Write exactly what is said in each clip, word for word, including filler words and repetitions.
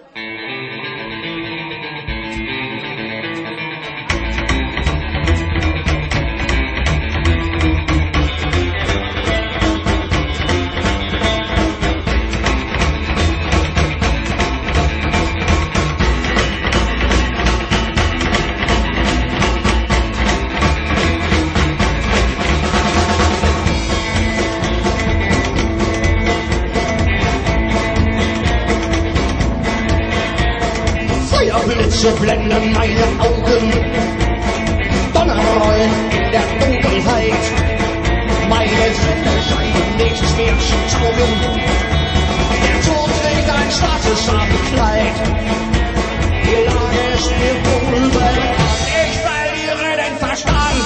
Blitze blenden meine Augen, Donner rollen in der Dunkelheit. Meine Sinne scheinen nichts mehr zu taugen. Der Tod trägt ein schwarzes Abendkleid. Die Lage ist mir wohlbekannt. Ich verliere den Verstand.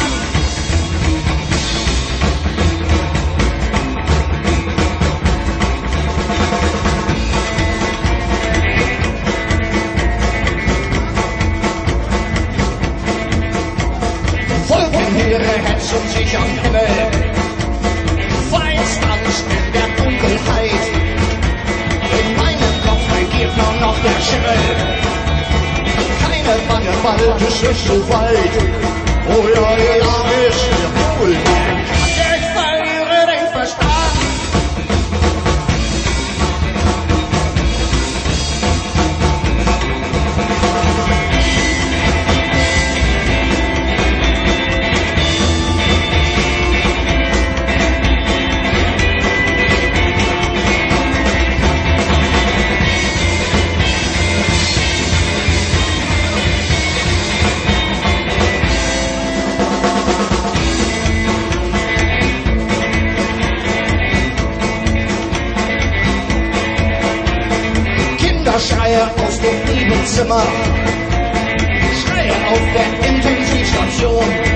Wolkenheere hetzen sich am Himmel, Feinstanz in der Dunkelheit. In meinem Kopf regiert nur noch der Schimmel. Keine Bange, bald ist es so weit. Oh ja, die Lage ist mir wohl bekannt. Ich verliere den Verstand. Schreie aus dem Nebenzimmer, Schreie auf der Intensivstation.